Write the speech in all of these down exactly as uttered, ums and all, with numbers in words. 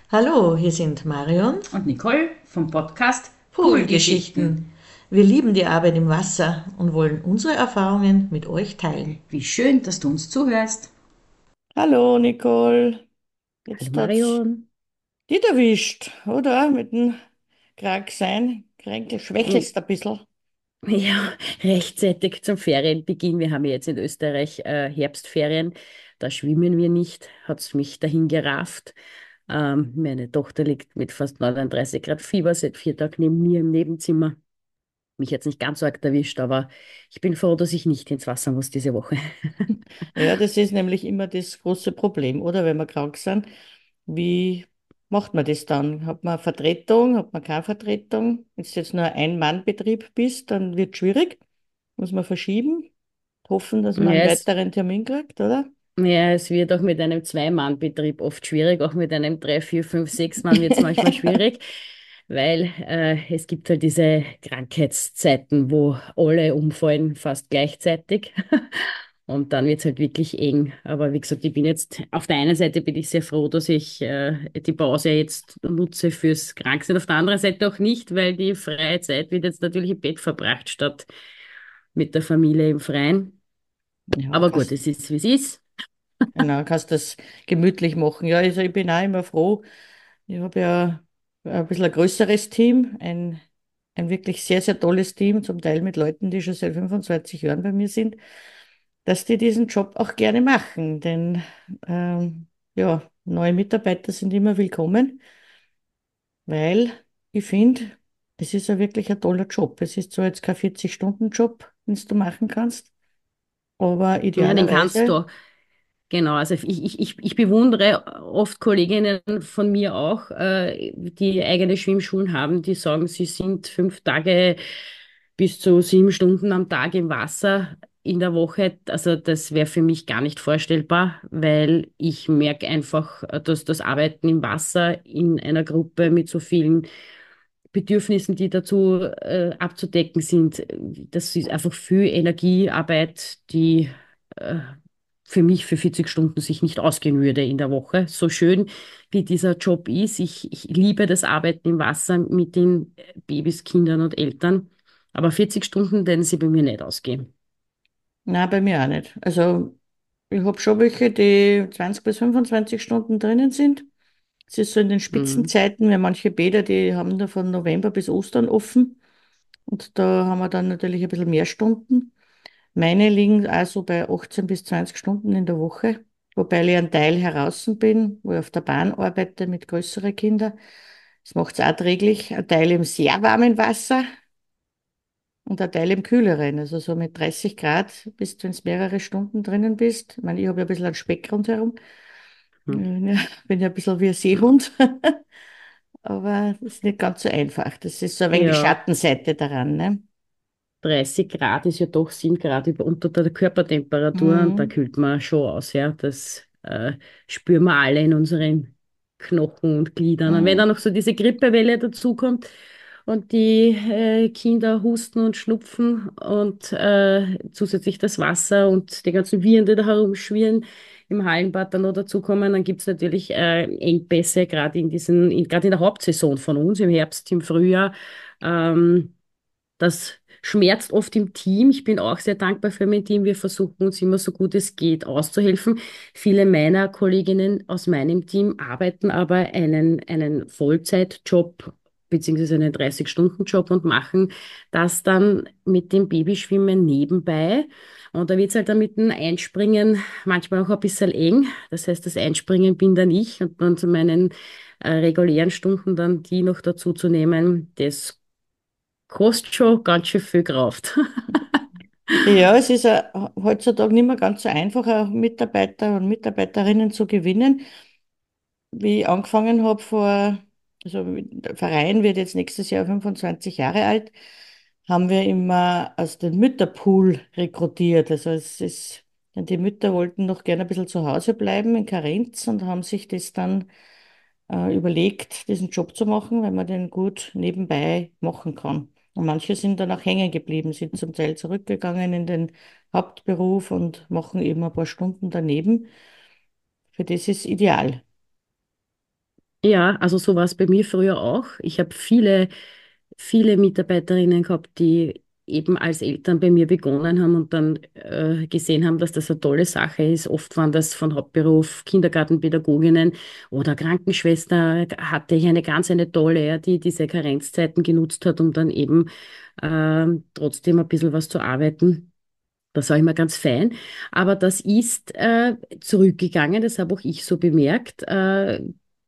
Hallo, hier sind Marion. Und Nicole vom Podcast Poolgeschichten. Poolgeschichten. Wir lieben die Arbeit im Wasser und wollen unsere Erfahrungen mit euch teilen. Wie schön, dass du uns zuhörst. Hallo, Nicole. Hallo Jetzt hat's Marion. dich erwischt, oder? Mit dem Kranksein. Kränkel, Mm, schwächelst ein bisschen. Ja, rechtzeitig zum Ferienbeginn. Wir haben ja jetzt in Österreich äh, Herbstferien. Da schwimmen wir nicht, hat es mich dahin gerafft. Ähm, meine Tochter liegt mit fast neununddreißig Grad Fieber seit vier Tagen neben mir im Nebenzimmer. Mich jetzt nicht ganz so arg erwischt, aber ich bin froh, dass ich nicht ins Wasser muss diese Woche. Ja, das ist nämlich immer das große Problem, oder? Wenn wir krank sind, wie macht man das dann? Hat man Vertretung, hat man keine Vertretung? Wenn du jetzt nur ein Ein-Mann-Betrieb bist, dann wird es schwierig. Muss man verschieben, hoffen, dass man einen Ja, es weiteren Termin kriegt, oder? Ja, es wird auch mit einem Zwei-Mann-Betrieb oft schwierig, auch mit einem Drei, Vier, Fünf, Sechs Mann wird es manchmal schwierig, weil äh, es gibt halt diese Krankheitszeiten, wo alle umfallen fast gleichzeitig und dann wird es halt wirklich eng. Aber wie gesagt, ich bin jetzt, auf der einen Seite bin ich sehr froh, dass ich äh, die Pause jetzt nutze fürs Kranksein, auf der anderen Seite auch nicht, weil die freie Zeit wird jetzt natürlich im Bett verbracht, statt mit der Familie im Freien. Ja, Aber gut, kannst, es ist, wie es ist. genau, kannst das gemütlich machen. Ja, also ich bin auch immer froh. Ich habe ja ein bisschen ein größeres Team, ein, ein wirklich sehr, sehr tolles Team, zum Teil mit Leuten, die schon seit fünfundzwanzig Jahren bei mir sind, dass die diesen Job auch gerne machen. Denn ähm, ja, neue Mitarbeiter sind immer willkommen, weil ich finde, es ist ja wirklich ein toller Job. Es ist zwar jetzt kein vierzig-Stunden-Job, den du machen kannst, aber Ja, den kannst idealerweise. du. Genau, also ich, ich, ich, ich bewundere oft Kolleginnen von mir auch, äh, die eigene Schwimmschulen haben, die sagen, sie sind fünf Tage bis zu sieben Stunden am Tag im Wasser in der Woche. Also das wäre für mich gar nicht vorstellbar, weil ich merke einfach, dass das Arbeiten im Wasser in einer Gruppe mit so vielen Bedürfnissen, die dazu äh, abzudecken sind, das ist einfach viel Energiearbeit, die äh, für mich für vierzig Stunden sich nicht ausgehen würde in der Woche. So schön wie dieser Job ist. Ich, ich liebe das Arbeiten im Wasser mit den Babys, Kindern und Eltern. Aber vierzig Stunden werden sie bei mir nicht ausgehen. Na, bei mir auch nicht. Also ich habe schon welche, die zwanzig bis fünfundzwanzig Stunden drinnen sind. Es ist so in den Mhm. Spitzenzeiten, weil manche Bäder, die haben da von November bis Ostern offen. Und da haben wir dann natürlich ein bisschen mehr Stunden. Meine liegen also bei achtzehn bis zwanzig Stunden in der Woche. Wobei ich einen Teil heraus bin, wo ich auf der Bahn arbeite mit größeren Kindern. Das macht es auch träglich. Ein Teil im sehr warmen Wasser und ein Teil im kühleren. Also so mit dreißig Grad, bis du ins mehrere Stunden drinnen bist. Ich meine, ich habe ja ein bisschen einen Speck rundherum. Ich Mhm. bin ja bin ja ein bisschen wie ein Seehund. Aber das ist nicht ganz so einfach. Das ist so ein wenig die Ja, Schattenseite daran, ne? dreißig Grad ist ja doch sieben Grad über unter der Körpertemperatur und da Mhm. kühlt man schon aus, ja. Das äh, spüren wir alle in unseren Knochen und Gliedern. Und wenn dann Mhm. noch so diese Grippewelle dazukommt und die äh, Kinder husten und schnupfen und äh, zusätzlich das Wasser und die ganzen Viren, die da herumschwirren im Hallenbad dann noch dazukommen, dann gibt es natürlich äh, Engpässe, gerade in diesen, in, gerade in der Hauptsaison von uns, im Herbst, im Frühjahr. Ähm, Das schmerzt oft im Team. Ich bin auch sehr dankbar für mein Team. Wir versuchen uns immer so gut es geht auszuhelfen. Viele meiner Kolleginnen aus meinem Team arbeiten aber einen, einen Vollzeitjob beziehungsweise einen dreißig-Stunden-Job und machen das dann mit dem Babyschwimmen nebenbei. Und da wird es halt dann mit dem Einspringen manchmal auch ein bisschen eng. Das heißt, das Einspringen bin dann ich und dann zu meinen äh, regulären Stunden dann die noch dazu zu nehmen, das kostet schon ganz schön viel Kraft. Ja, es ist äh, heutzutage nicht mehr ganz so einfach, auch Mitarbeiter und Mitarbeiterinnen zu gewinnen. Wie ich angefangen habe vor, also der Verein wird jetzt nächstes Jahr fünfundzwanzig Jahre alt, haben wir immer aus dem Mütterpool rekrutiert. Also es ist, denn die Mütter wollten noch gerne ein bisschen zu Hause bleiben in Karenz und haben sich das dann äh, überlegt, diesen Job zu machen, weil man den gut nebenbei machen kann. Und manche sind dann auch hängen geblieben, sind zum Teil zurückgegangen in den Hauptberuf und machen eben ein paar Stunden daneben. Für das ist ideal. Ja, also so war es bei mir früher auch. Ich habe viele, viele Mitarbeiterinnen gehabt, die eben als Eltern bei mir begonnen haben und dann äh, gesehen haben, dass das eine tolle Sache ist. Oft waren das von Hauptberuf Kindergartenpädagoginnen oder Krankenschwester. Hatte ich eine ganz eine tolle, ja, die diese Karenzzeiten genutzt hat, um dann eben ähm, trotzdem ein bisschen was zu arbeiten. Das war immer ganz fein. Aber das ist äh, zurückgegangen, das habe auch ich so bemerkt. Äh,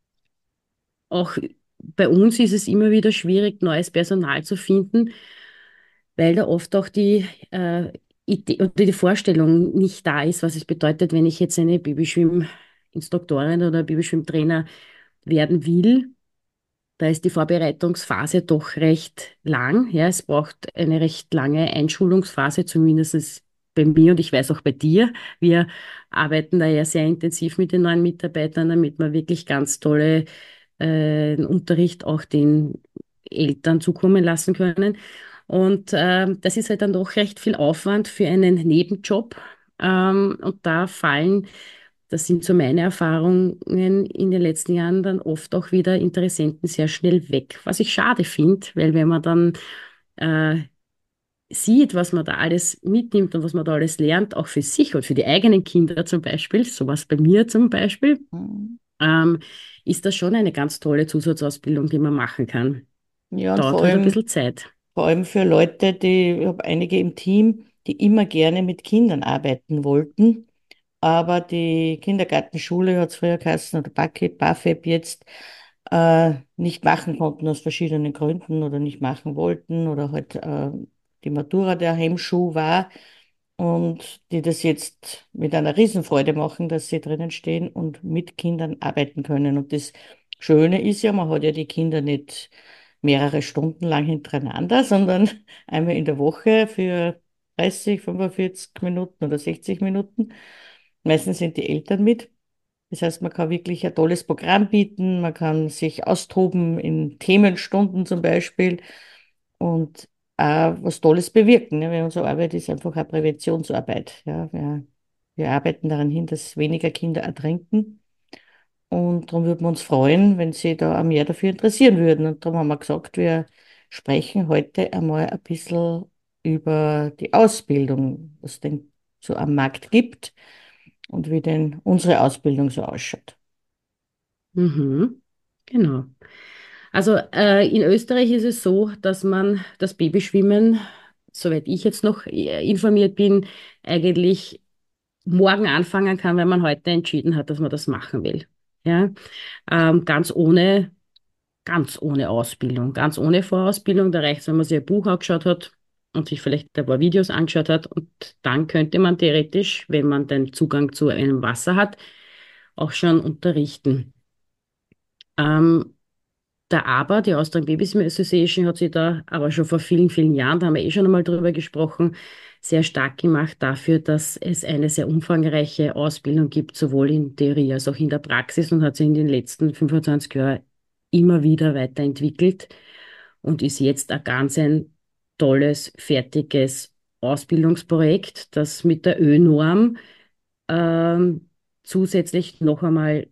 auch bei uns ist es immer wieder schwierig, neues Personal zu finden, weil da oft auch die äh, Idee oder die Vorstellung nicht da ist, was es bedeutet, wenn ich jetzt eine Babyschwimminstruktorin oder Babyschwimmtrainer werden will. Da ist die Vorbereitungsphase doch recht lang. Ja, es braucht eine recht lange Einschulungsphase, zumindest bei mir und ich weiß auch bei dir. Wir arbeiten da ja sehr intensiv mit den neuen Mitarbeitern, damit wir wirklich ganz tolle äh, Unterricht auch den Eltern zukommen lassen können. Und ähm, das ist halt dann doch recht viel Aufwand für einen Nebenjob. Ähm, und da fallen, das sind so meine Erfahrungen in den letzten Jahren, dann oft auch wieder Interessenten sehr schnell weg. Was ich schade finde, weil wenn man dann äh, sieht, was man da alles mitnimmt und was man da alles lernt, auch für sich und für die eigenen Kinder zum Beispiel, sowas bei mir zum Beispiel, Mhm. ähm, ist das schon eine ganz tolle Zusatzausbildung, die man machen kann. Ja, und Dauert vor halt ein allem, bisschen Zeit. vor allem für Leute, die, ich habe einige im Team, die immer gerne mit Kindern arbeiten wollten, aber die Kindergartenschule hat es früher geheißen, oder Bucket, BAföG jetzt, äh, nicht machen konnten aus verschiedenen Gründen oder nicht machen wollten oder halt äh, die Matura der Hemmschuh war und die das jetzt mit einer Riesenfreude machen, dass sie drinnen stehen und mit Kindern arbeiten können. Und das Schöne ist ja, man hat ja die Kinder nicht mehrere Stunden lang hintereinander, sondern einmal in der Woche für dreißig, fünfundvierzig Minuten oder sechzig Minuten. Meistens sind die Eltern mit. Das heißt, man kann wirklich ein tolles Programm bieten, man kann sich austoben in Themenstunden zum Beispiel und auch was Tolles bewirken. Ne? Weil unsere Arbeit ist einfach eine Präventionsarbeit. Ja? Wir, wir arbeiten daran hin, dass weniger Kinder ertrinken. Und darum würden wir uns freuen, wenn Sie da auch mehr dafür interessieren würden. Und darum haben wir gesagt, wir sprechen heute einmal ein bisschen über die Ausbildung, was denn so am Markt gibt und wie denn unsere Ausbildung so ausschaut. Mhm. Genau. Also äh, in Österreich ist es so, dass man das Babyschwimmen, soweit ich jetzt noch äh, informiert bin, eigentlich morgen anfangen kann, wenn man heute entschieden hat, dass man das machen will. Ja, ähm, ganz ohne, ganz ohne Ausbildung, ganz ohne Vorausbildung. Da reicht es, wenn man sich ein Buch angeschaut hat und sich vielleicht ein paar Videos angeschaut hat. Und dann könnte man theoretisch, wenn man den Zugang zu einem Wasser hat, auch schon unterrichten. Ähm, Der Aber, die Austrian Babysitting Association, hat sich da aber schon vor vielen, vielen Jahren, da haben wir eh schon einmal drüber gesprochen, sehr stark gemacht dafür, dass es eine sehr umfangreiche Ausbildung gibt, sowohl in Theorie als auch in der Praxis und hat sich in den letzten fünfundzwanzig Jahren immer wieder weiterentwickelt und ist jetzt ein ganz ein tolles, fertiges Ausbildungsprojekt, das mit der Ö-Norm ähm, zusätzlich noch einmal,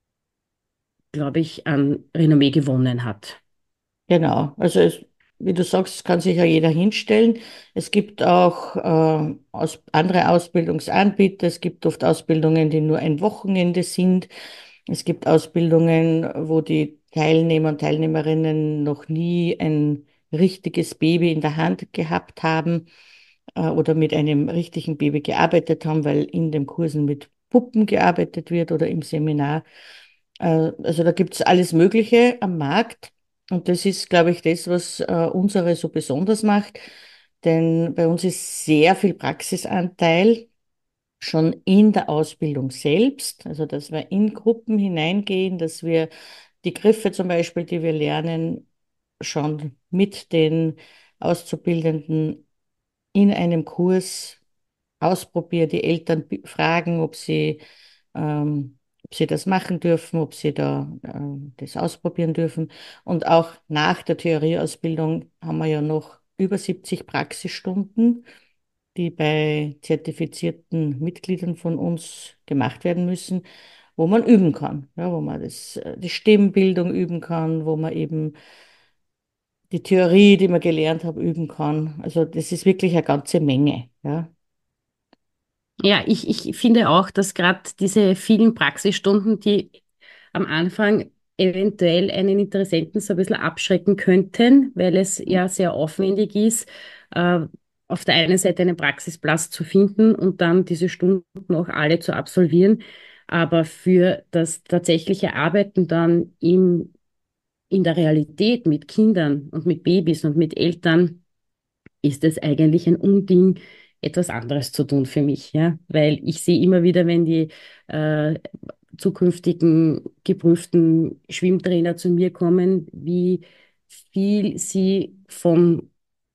glaube ich, an Renommee gewonnen hat. Genau, also es, wie du sagst, kann sich ja jeder hinstellen. Es gibt auch äh, aus, andere Ausbildungsanbieter. Es gibt oft Ausbildungen, die nur ein Wochenende sind. Es gibt Ausbildungen, wo die Teilnehmer und Teilnehmerinnen noch nie ein richtiges Baby in der Hand gehabt haben äh, oder mit einem richtigen Baby gearbeitet haben, weil in den Kursen mit Puppen gearbeitet wird oder im Seminar. Äh, also da gibt es alles Mögliche am Markt. Und das ist, glaube ich, das, was äh, unsere so besonders macht. Denn bei uns ist sehr viel Praxisanteil schon in der Ausbildung selbst. Also, dass wir in Gruppen hineingehen, dass wir die Griffe zum Beispiel, die wir lernen, schon mit den Auszubildenden in einem Kurs ausprobieren, die Eltern bi- fragen, ob sie, ähm, ob sie das machen dürfen, ob sie da ähm, das ausprobieren dürfen. Und auch nach der Theorieausbildung haben wir ja noch über siebzig Praxisstunden, die bei zertifizierten Mitgliedern von uns gemacht werden müssen. wo man üben kann, ja, wo man das, äh, die Stimmbildung üben kann, wo man eben die Theorie, die man gelernt hat, üben kann. Also das ist wirklich eine ganze Menge, ja. Ja, ich, ich finde auch, dass gerade diese vielen Praxisstunden, die am Anfang eventuell einen Interessenten so ein bisschen abschrecken könnten, weil es ja sehr aufwendig ist, äh, auf der einen Seite einen Praxisplatz zu finden und dann diese Stunden auch alle zu absolvieren. Aber für das tatsächliche Arbeiten dann im, in der Realität mit Kindern und mit Babys und mit Eltern ist es eigentlich ein Unding, etwas anderes zu tun für mich, ja, weil ich sehe immer wieder, wenn die äh, zukünftigen geprüften Schwimmtrainer zu mir kommen, wie viel sie vom,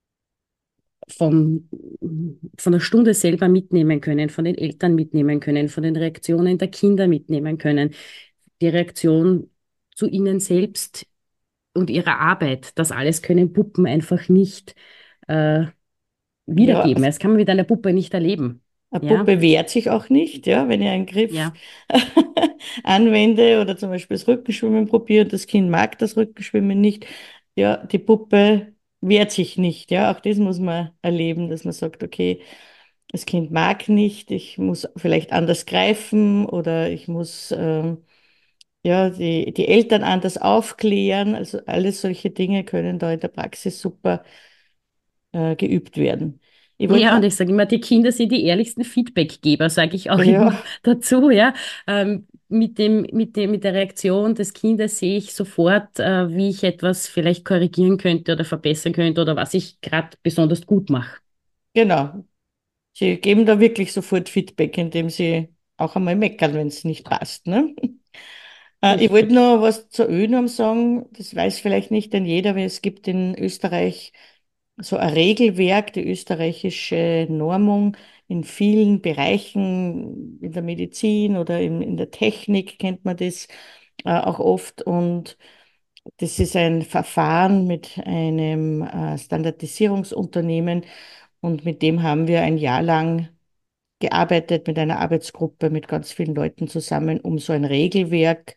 vom, von der Stunde selber mitnehmen können, von den Eltern mitnehmen können, von den Reaktionen der Kinder mitnehmen können, die Reaktion zu ihnen selbst und ihrer Arbeit. Das alles können Puppen einfach nicht äh, Ja, wiedergeben. Das kann man mit einer Puppe nicht erleben. eine Ja, Puppe wehrt sich auch nicht, ja, wenn ich einen Griff ja. anwende oder zum Beispiel das Rückenschwimmen probiere und das Kind mag das Rückenschwimmen nicht. Ja, die Puppe wehrt sich nicht, ja, auch das muss man erleben, dass man sagt, okay, das Kind mag nicht, ich muss vielleicht anders greifen oder ich muss ähm, ja, die, die Eltern anders aufklären. Also alles solche Dinge können da in der Praxis super äh, geübt werden. Ich wollte Ja, und noch, ich sage immer, die Kinder sind die ehrlichsten Feedbackgeber, sage ich auch immer ja, dazu, ja. Ähm, mit dem, mit dem, mit der Reaktion des Kindes sehe ich sofort, äh, wie ich etwas vielleicht korrigieren könnte oder verbessern könnte oder was ich gerade besonders gut mache. genau. Sie geben da wirklich sofort Feedback, indem sie auch einmal meckern, wenn es nicht passt. Ne? Äh, ich wollte Richtig. noch was zur ÖNORM sagen. Das weiß vielleicht nicht denn jeder, weil es gibt in Österreich so ein Regelwerk, die österreichische Normung in vielen Bereichen, in der Medizin oder in, in der Technik kennt man das äh, auch oft. Und das ist ein Verfahren mit einem äh, Standardisierungsunternehmen und mit dem haben wir ein Jahr lang gearbeitet mit einer Arbeitsgruppe mit ganz vielen Leuten zusammen, um so ein Regelwerk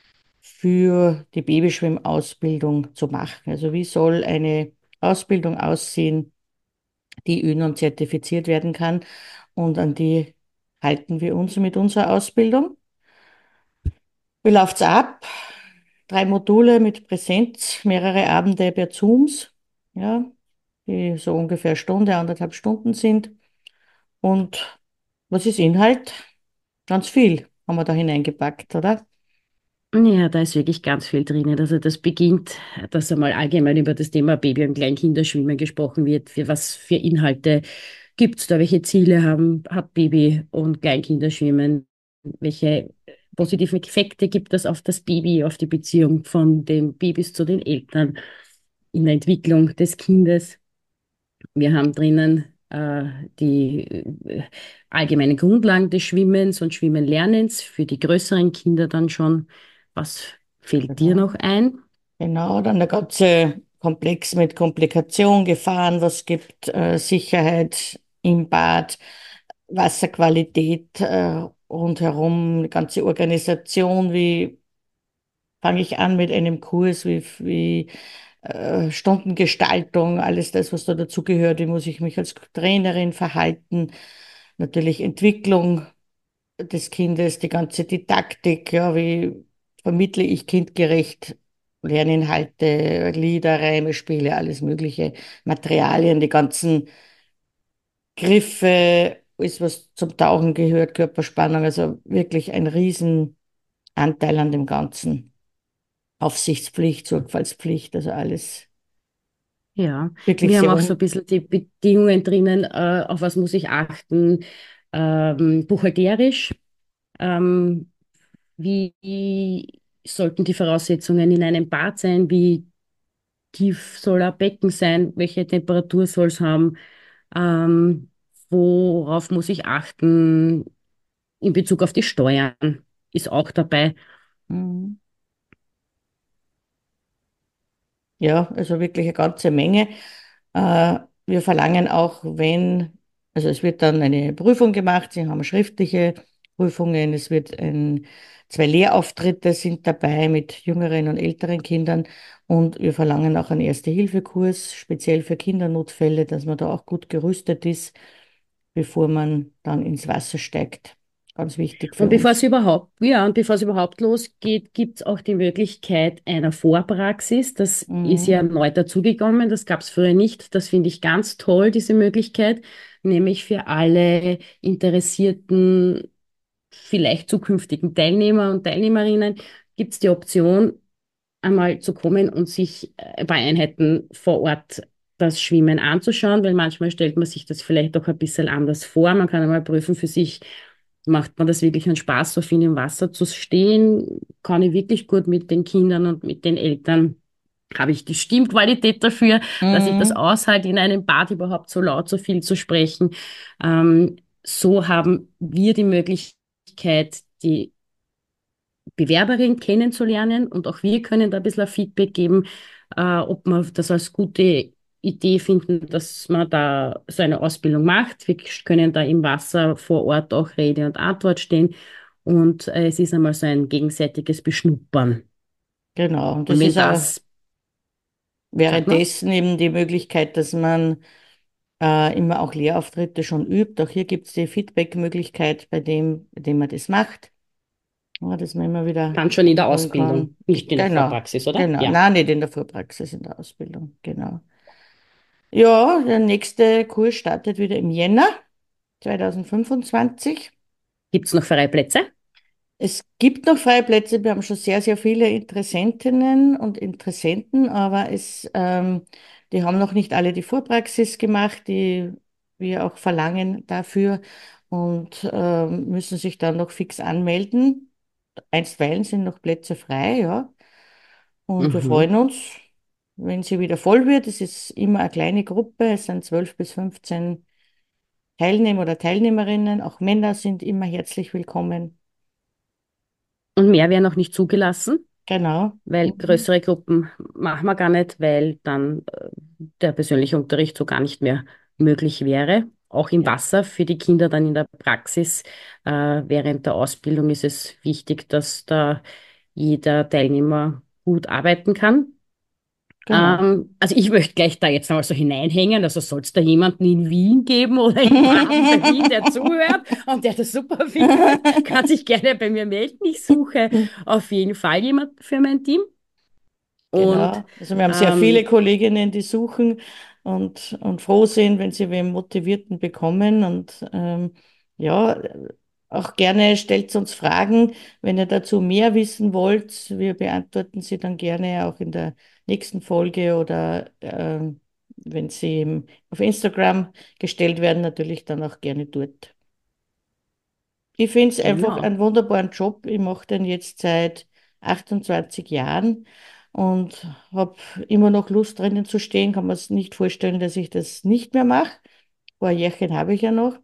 für die Babyschwimmausbildung zu machen. Also wie soll eine Ausbildung aussehen, die ÖNORM zertifiziert werden kann und an die halten wir uns mit unserer Ausbildung. Wie läuft's ab? Drei Module mit Präsenz, mehrere Abende per Zooms, ja, die so ungefähr eine Stunde, anderthalb Stunden sind. Und was ist Inhalt? Ganz viel haben wir da hineingepackt, oder? Ja, da ist wirklich ganz viel drinnen. Also das beginnt, dass einmal allgemein über das Thema Baby- und Kleinkinderschwimmen gesprochen wird. Für was für Inhalte gibt es da? Welche Ziele haben, hat Baby- und Kleinkinderschwimmen? Welche positiven Effekte gibt es auf das Baby, auf die Beziehung von den Babys zu den Eltern in der Entwicklung des Kindes? Wir haben drinnen äh, die äh, allgemeinen Grundlagen des Schwimmens und Schwimmenlernens für die größeren Kinder dann schon. Was fällt dir Genau. noch ein? Genau, dann der ganze Komplex mit Komplikation, Gefahren, was gibt, äh, Sicherheit im Bad, Wasserqualität äh, rundherum, die ganze Organisation, wie fange ich an mit einem Kurs, wie, wie äh, Stundengestaltung, alles das, was da dazugehört, wie muss ich mich als Trainerin verhalten, natürlich Entwicklung des Kindes, die ganze Didaktik, ja, wie vermittle ich kindgerecht Lerninhalte, Lieder, Reime, Spiele, alles mögliche, Materialien, die ganzen Griffe, alles, was zum Tauchen gehört, Körperspannung, also wirklich ein Riesenanteil an dem Ganzen. Aufsichtspflicht, Sorgfaltspflicht, also alles Ja, wirklich wir haben sehr auch so ein un... bisschen die Bedingungen drinnen, äh, auf was muss ich achten, ähm, buchhalterisch, ähm, wie sollten die Voraussetzungen in einem Bad sein, wie tief soll ein Becken sein, welche Temperatur soll es haben, ähm, worauf muss ich achten in Bezug auf die Steuern, ist auch dabei. Mhm. Ja, also wirklich eine ganze Menge. Äh, wir verlangen auch, wenn, also es wird dann eine Prüfung gemacht, Sie haben schriftliche Prüfungen. Es wird ein, zwei Lehrauftritte sind dabei mit jüngeren und älteren Kindern. Und wir verlangen auch einen Erste-Hilfe-Kurs, speziell für Kindernotfälle, dass man da auch gut gerüstet ist, bevor man dann ins Wasser steigt. Ganz wichtig für Und bevor uns. es überhaupt, ja, und bevor es überhaupt losgeht, gibt es auch die Möglichkeit einer Vorpraxis. Das ist Mhm. ja neu dazugekommen. Das gab es früher nicht. Das finde ich ganz toll, diese Möglichkeit. Nämlich für alle interessierten, vielleicht zukünftigen Teilnehmer und Teilnehmerinnen gibt es die Option, einmal zu kommen und sich äh, bei Einheiten vor Ort das Schwimmen anzuschauen, weil manchmal stellt man sich das vielleicht auch ein bisschen anders vor. Man kann einmal prüfen für sich, macht man das wirklich einen Spaß, so viel im Wasser zu stehen? Kann ich wirklich gut mit den Kindern und mit den Eltern? Habe ich die Stimmqualität dafür, dass ich das Mhm. aushalte, in einem Bad überhaupt so laut, so viel zu sprechen? Ähm, so haben wir die Möglichkeit, die Bewerberin kennenzulernen und auch wir können da ein bisschen ein Feedback geben, äh, ob wir das als gute Idee finden, dass man da so eine Ausbildung macht. Wir können da im Wasser vor Ort auch Rede und Antwort stehen und äh, es ist einmal so ein gegenseitiges Beschnuppern. Genau. Und Und das wenn ist auch das, sag mal, währenddessen eben die Möglichkeit, dass man äh, immer auch Lehrauftritte schon übt. Auch hier gibt es die Feedback-Möglichkeit bei dem, bei dem man das macht, ja, dass man immer wieder dann schon in der holen Ausbildung, kann. G- nicht in der Genau, Vorpraxis, oder? genau. Ja. Nein, nicht in der Vorpraxis, in der Ausbildung. Genau. Ja, der nächste Kurs startet wieder im Jänner zwanzig fünfundzwanzig. Gibt es noch freie Plätze? Es gibt noch freie Plätze. Wir haben schon sehr, sehr viele Interessentinnen und Interessenten, aber es, ähm, die haben noch nicht alle die Vorpraxis gemacht, die wir auch verlangen dafür und ähm, müssen sich dann noch fix anmelden. Einstweilen sind noch Plätze frei, ja. Und wir Mhm. freuen uns, wenn sie wieder voll wird. Es ist immer eine kleine Gruppe, es sind zwölf bis fünfzehn Teilnehmer oder Teilnehmerinnen. Auch Männer sind immer herzlich willkommen. Und mehr wäre noch nicht zugelassen? Genau. Weil Mhm. größere Gruppen machen wir gar nicht, weil dann äh, der persönliche Unterricht so gar nicht mehr möglich wäre. Auch im Ja, Wasser für die Kinder dann in der Praxis. Äh, während der Ausbildung ist es wichtig, dass da jeder Teilnehmer gut arbeiten kann. genau. Ähm, also ich möchte gleich da jetzt einmal so hineinhängen, also soll es da jemanden in Wien geben oder in Baden-Berlin, der zuhört und der das super findet, kann sich gerne bei mir melden. Ich suche auf jeden Fall jemanden für mein Team. Und Genau. Also wir haben sehr viele ähm, Kolleginnen, die suchen und, und froh sind, wenn sie wen Motivierten bekommen. Und ähm, ja, auch gerne stellt uns Fragen, wenn ihr dazu mehr wissen wollt. Wir beantworten sie dann gerne auch in der nächsten Folge oder ähm, wenn sie im- auf Instagram gestellt werden, natürlich dann auch gerne dort. Ich finde es einfach genau. einen wunderbaren Job. Ich mache den jetzt seit achtundzwanzig Jahren und habe immer noch Lust drinnen zu stehen. Kann man es nicht vorstellen, dass ich das nicht mehr mache. Ein paar Jährchen habe ich ja noch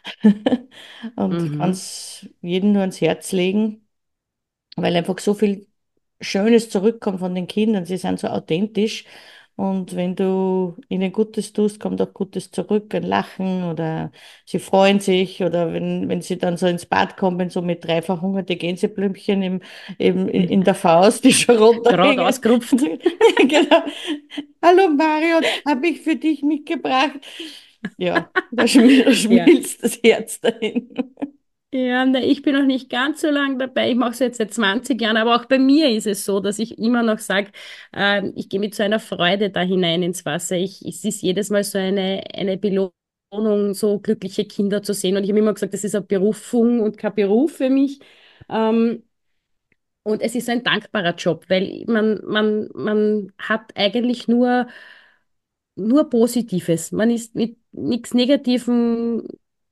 und kann Mhm. es jedem nur ans Herz legen, weil einfach so viel Schönes zurückkommt von den Kindern. Sie sind so authentisch. Und wenn du ihnen Gutes tust, kommt auch Gutes zurück, ein Lachen oder sie freuen sich oder wenn, wenn sie dann so ins Bad kommen, so mit drei verhungerte Gänseblümchen im, im, in in der Faust, die schon Gerade runterhängen. ausgerupft. Genau. Hallo Marion, habe ich für dich mitgebracht. Ja, da schmil- da Ja. schmilzt das Herz dahin. Ja, ne, ich bin noch nicht ganz so lange dabei. Ich mache es jetzt seit zwanzig Jahren, aber auch bei mir ist es so, dass ich immer noch sage, ähm, ich gehe mit so einer Freude da hinein ins Wasser. Ich, es ist jedes Mal so eine, eine Belohnung, so glückliche Kinder zu sehen. Und ich habe immer gesagt, das ist eine Berufung und kein Beruf für mich. Ähm, und es ist ein dankbarer Job, weil man, man, man hat eigentlich nur, nur Positives. Man ist mit nichts Negativem,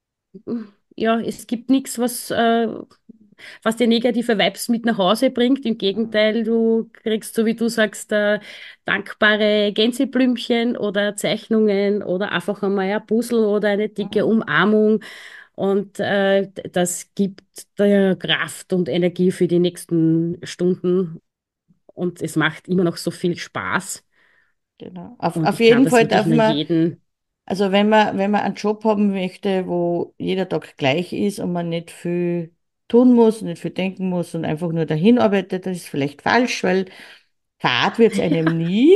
ja, es gibt nichts, was, äh, was dir negative Vibes mit nach Hause bringt. Im Gegenteil, du kriegst, so wie du sagst, äh, dankbare Gänseblümchen oder Zeichnungen oder einfach einmal ein Puzzle oder eine dicke Umarmung. Und äh, das gibt dir Kraft und Energie für die nächsten Stunden. Und es macht immer noch so viel Spaß. Genau. Auf, Und auf ich kann jeden das Fall wirklich darf nur man. jeden. Also wenn man, wenn man einen Job haben möchte, wo jeder Tag gleich ist und man nicht viel tun muss, nicht viel denken muss und einfach nur dahin arbeitet. Das ist vielleicht falsch, weil Fahrt wird es einem nie.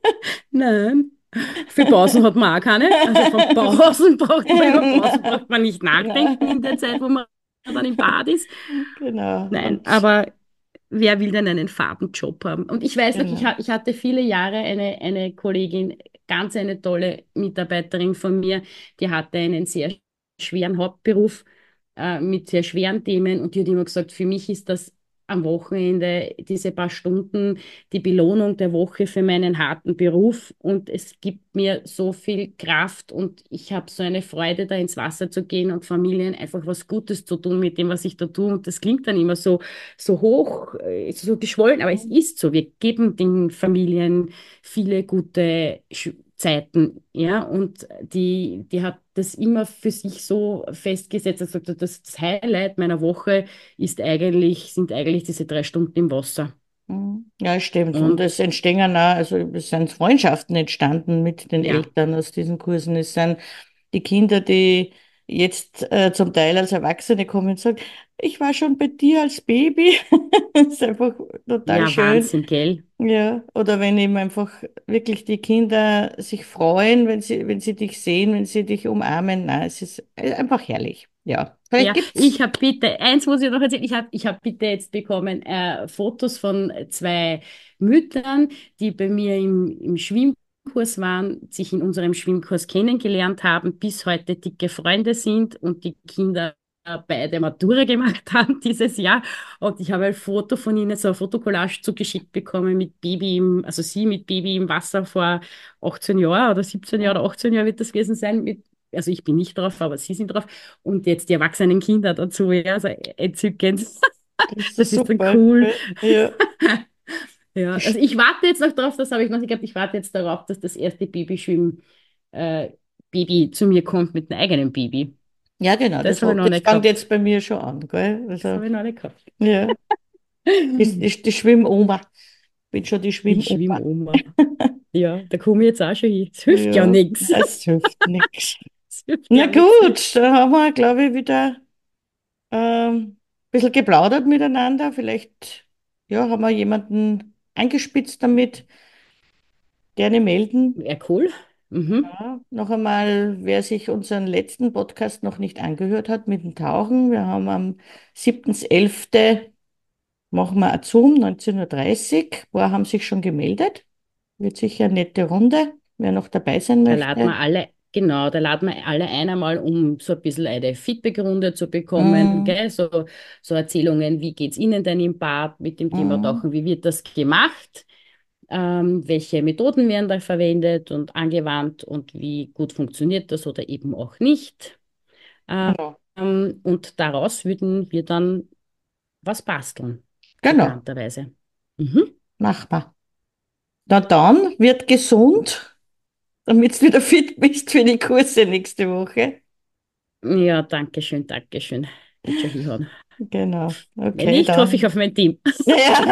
Nein. Für Pausen hat man auch keine. Also von Pausen braucht man, über Pausen Ja, braucht man nicht genau. nachdenken in der Zeit, wo man dann im Bad ist. Genau. Nein, Und aber wer will denn einen Fadenjob haben? Und ich weiß noch, ich, genau. ha ich hatte viele Jahre eine, eine Kollegin, ganz eine tolle Mitarbeiterin von mir, die hatte einen sehr schweren Hauptberuf äh, mit sehr schweren Themen und die hat immer gesagt, für mich ist das am Wochenende diese paar Stunden die Belohnung der Woche für meinen harten Beruf und es gibt mir so viel Kraft und ich habe so eine Freude, da ins Wasser zu gehen und Familien einfach was Gutes zu tun mit dem, was ich da tue. Und das klingt dann immer so, so hoch, äh, so geschwollen, aber es ist so. Wir geben den Familien viele gute Sch- Zeiten, ja, und die, die hat das immer für sich so festgesetzt, also das, das Highlight meiner Woche ist eigentlich, sind eigentlich diese drei Stunden im Wasser. Mhm. Ja, stimmt. Und Und es entstehen auch, also es sind Freundschaften entstanden mit den ja, Eltern aus diesen Kursen. Es sind die Kinder, die jetzt äh, zum Teil als Erwachsene kommen und sagen, ich war schon bei dir als Baby. Das ist einfach total ja, schön. Wahnsinn, gell? Ja, oder wenn eben einfach wirklich die Kinder sich freuen, wenn sie, wenn sie dich sehen, wenn sie dich umarmen. Na, es ist einfach herrlich. Ja, vielleicht Ja, gibt's. ich habe bitte, eins muss ich noch erzählen, ich habe ich hab bitte jetzt bekommen äh, Fotos von zwei Müttern, die bei mir im, im Schwimmkurs waren, sich in unserem Schwimmkurs kennengelernt haben, bis heute dicke Freunde sind und die Kinder äh, beide Matura gemacht haben dieses Jahr. Und ich habe ein Foto von ihnen, so eine Fotokollage zugeschickt bekommen mit Baby im, also sie mit Baby im Wasser vor achtzehn Jahren oder siebzehn Jahren oder achtzehn Jahren wird das gewesen sein, mit, also ich bin nicht drauf, aber sie sind drauf. Und jetzt die erwachsenen Kinder dazu, ja, also entzückend. Das Das ist ist dann super. cool. Ja. Ja, also ich warte jetzt noch drauf, das habe ich noch nicht gehabt, ich warte jetzt darauf, dass das erste Babyschwimmen äh, Baby zu mir kommt mit einem eigenen Baby. Ja, genau, Das das, habe ich hat- noch das nicht fängt gehabt. jetzt bei mir schon an, gell? Das Also, habe ich noch nicht gehabt. ja, ist, ist die Schwimmoma. Bin schon die Die Schwimmoma. Schwimmoma. Ja, da komme ich jetzt auch schon hin. Es hilft ja Ja, nichts. es hilft nichts. Es hilft Na ja nichts. gut, da haben wir, glaube ich, wieder ähm, ein bisschen geplaudert miteinander. Vielleicht, ja, haben wir jemanden eingespitzt damit. Gerne melden. Ja, cool. Mhm. Ja, noch einmal, wer sich unseren letzten Podcast noch nicht angehört hat mit dem Tauchen. Wir haben am siebten elften machen wir ein Zoom, neunzehn Uhr dreißig. Ein paar haben sich schon gemeldet. Wird sicher eine nette Runde, wer noch dabei sein Da laden möchte. wir alle, genau, da laden wir alle ein einmal, um so ein bisschen eine Feedbackrunde zu bekommen, Mm, gell? So, so Erzählungen, wie geht's Ihnen denn im Bad mit dem Thema mm, Tauchen, wie wird das gemacht? Ähm, welche Methoden werden da verwendet und angewandt und wie gut funktioniert das oder eben auch nicht? Ähm, genau, und daraus würden wir dann was basteln, genau, geplanterweise. Mhm. mach mal. Na dann, wird gesund, damit du wieder fit bist für die Kurse nächste Woche. Ja, danke schön, danke schön. Wird schon hinhauen. Genau, Wenn okay, nicht, hoffe ich dann. auf mein Team. Ja,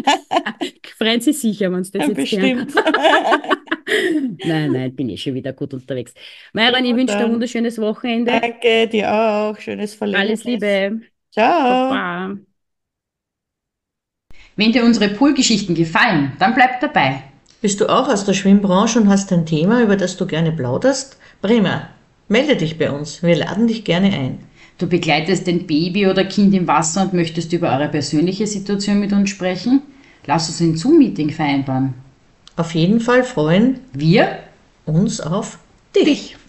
Freuen Sie sich ja, wenn Sie das jetzt hören. bestimmt. Nein, nein, bin ich schon wieder gut unterwegs. Myron, ich Gut, wünsche dir ein dann. wunderschönes Wochenende. Danke dir auch. Schönes Alles Verlängertes. Liebe. Ciao. Baba. Wenn dir unsere Poolgeschichten gefallen, dann bleib dabei. Bist du auch aus der Schwimmbranche und hast ein Thema, über das du gerne plauderst? Prima. Melde dich bei uns. Wir laden dich gerne ein. Du begleitest ein Baby oder Kind im Wasser und möchtest über eure persönliche Situation mit uns sprechen? Lass uns ein Zoom-Meeting vereinbaren. Auf jeden Fall freuen Wir uns auf dich. dich.